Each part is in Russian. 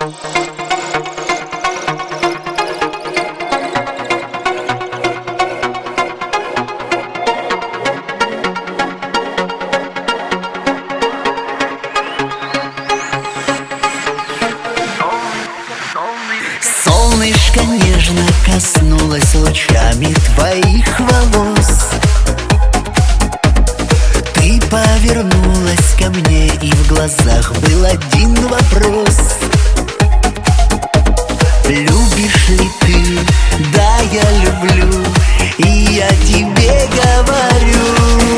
Солнышко нежно коснулось лучами твоих волос. Ты повернулась ко мне, и в глазах был один вопрос: любишь ли ты? Да, я люблю, и я тебе говорю: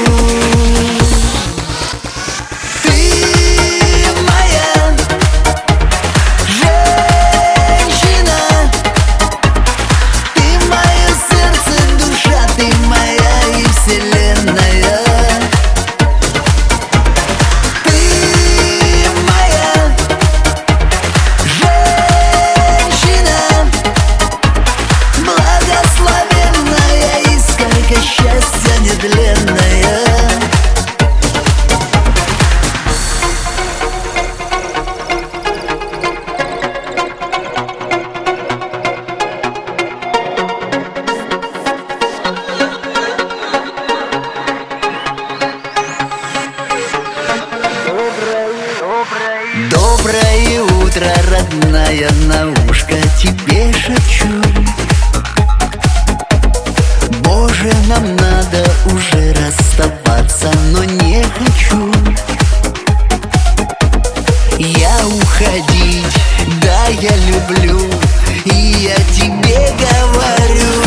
счастье нетленное. Доброе утро, родная, на ушко тебе шепчу. Боже, нам надо уже расставаться, но не хочу я уходить. Да, я люблю, и я тебе говорю: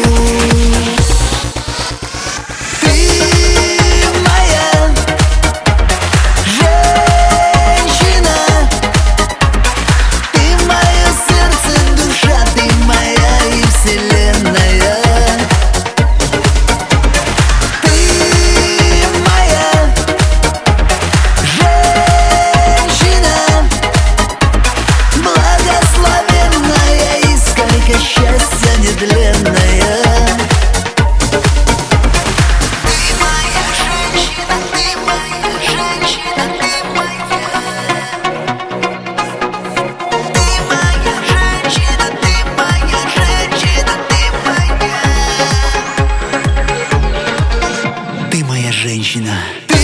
счастье нетленное. Ты моя женщина, ты моя женщина, ты моя женщина, ты моя женщина, ты моя женщина.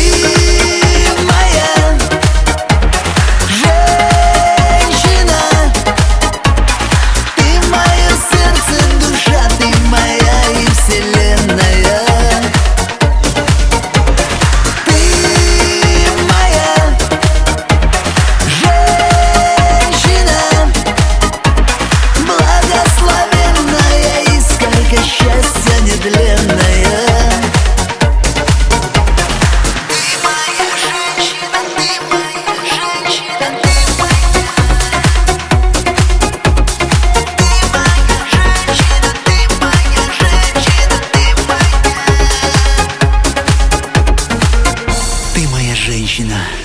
Счастье нетленное. Ты моя женщина, ты моя женщина, ты моя. Ты моя женщина, ты моя женщина, ты моя. Ты моя женщина.